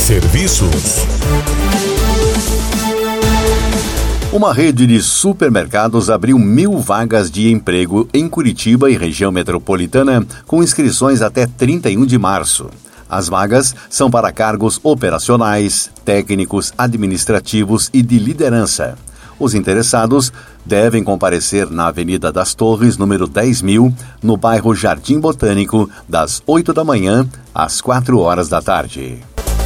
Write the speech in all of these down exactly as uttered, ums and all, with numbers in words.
Serviços. Uma rede de supermercados abriu mil vagas de emprego em Curitiba e região metropolitana, com inscrições até trinta e um de março. As vagas são para cargos operacionais, técnicos, administrativos e de liderança. Os interessados devem comparecer na Avenida das Torres, número dez mil, no bairro Jardim Botânico, das oito da manhã às quatro horas da tarde.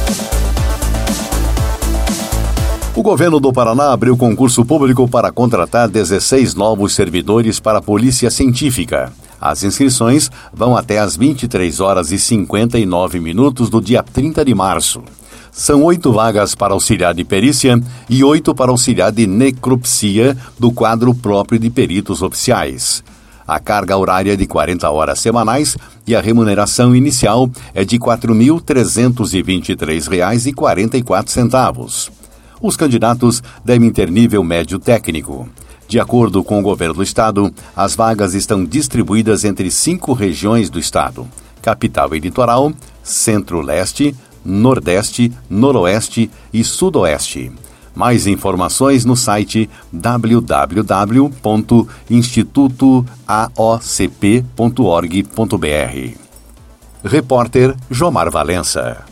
O governo do Paraná abriu concurso público para contratar dezesseis novos servidores para a Polícia Científica. As inscrições vão até às vinte e três horas e cinquenta e nove minutos do dia trinta de março. São oito vagas para auxiliar de perícia e oito para auxiliar de necropsia do quadro próprio de peritos oficiais. A carga horária é de quarenta horas semanais e a remuneração inicial é de quatro mil trezentos e vinte e três reais e quarenta e quatro centavos. Os candidatos devem ter nível médio técnico. De acordo com o governo do estado, as vagas estão distribuídas entre cinco regiões do estado: Capital e Litoral, Centro-Leste, Nordeste, Noroeste e Sudoeste. Mais informações no site w w w ponto instituto a o c p ponto org ponto b r. Repórter Jomar Valença.